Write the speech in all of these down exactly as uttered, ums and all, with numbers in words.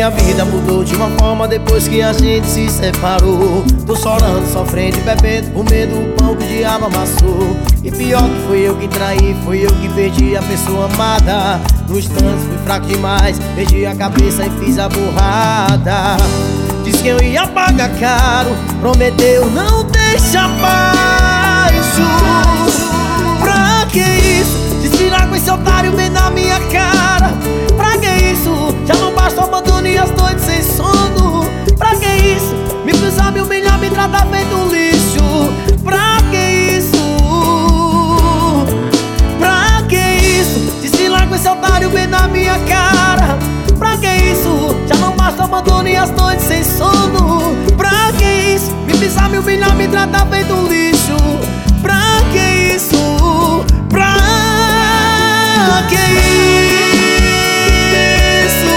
Minha vida mudou de uma forma depois que a gente se separou. Tô chorando, sofrendo e bebendo, comendo o pão que o diabo amassou. E pior que foi eu que traí, foi eu que perdi a pessoa amada. No instante fui fraco demais, perdi a cabeça e fiz a burrada. Disse que eu ia pagar caro, prometeu não deixa baixo. Pra que isso? Desvirar com esse otário bem na minha cara. Pra que isso? Já não basta o abandono e as noites sem sono. Pra que isso? Me pisar, me humilhar, me tratar feito um lixo. Pra que isso? Pra que isso? Desfilar com esse otário bem na minha cara. Pra que isso? Já não basta o abandono e as noites sem sono. Pra que isso? Me pisar, me humilhar, me tratar feito um lixo. Pra que isso? Pra que isso?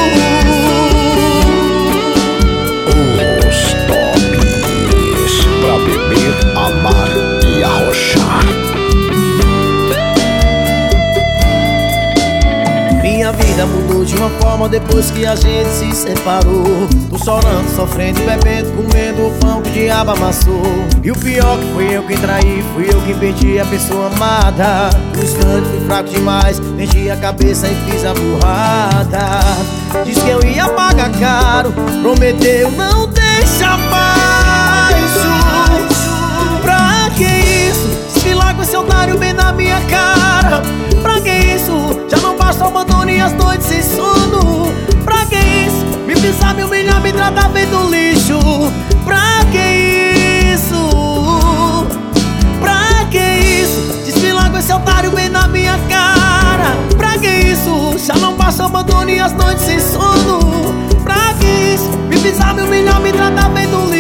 Os tops pra beber, amar e arrochar. Minha vida mudou de uma forma depois que a gente se separou. Tô chorando, sofrendo e bebendo, comendo o pão que o diabo amassou. E o pior que foi eu quem traí, fui eu quem perdi a pessoa amada. No instante fui fraco demais, perdi a cabeça e fiz a burrada. Disse que eu ia pagar caro, prometeu não deixa baixo. Pra que isso? Desfilar com esse otário bem na minha cara. Pra que isso? Já não basta o abandono e as noites sem sono. Pra que isso? Me pisar, me humilhar, me tratar feito um lixo. Pra que isso? Pra que isso? Desfilar com esse otário bem na minha cara. Pra que isso? Já não basta o abandono e as noites sem sono. Pra que isso? Me pisar, me humilhar, me tratar feito um lixo.